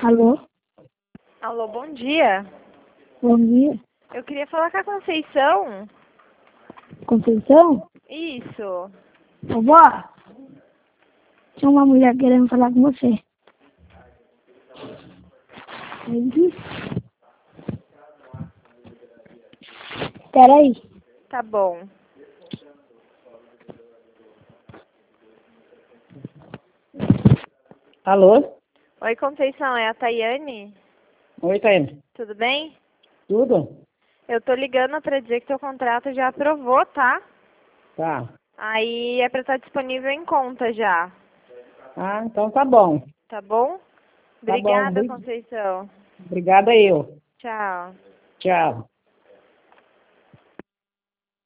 Alô? Alô, bom dia. Bom dia. Eu queria falar com a Conceição. Conceição? Isso. Vovó? Tinha uma mulher querendo falar com você. Entendi. Peraí. Tá bom. Alô? Oi, Conceição, é a Tayane? Oi, Taiane. Tudo bem? Tudo? Eu tô ligando pra dizer que teu contrato já aprovou, tá? Tá. Aí é pra estar disponível em conta já. Ah, então tá bom. Tá bom? Tá bom. Obrigada, Conceição. Obrigada eu. Tchau. Tchau.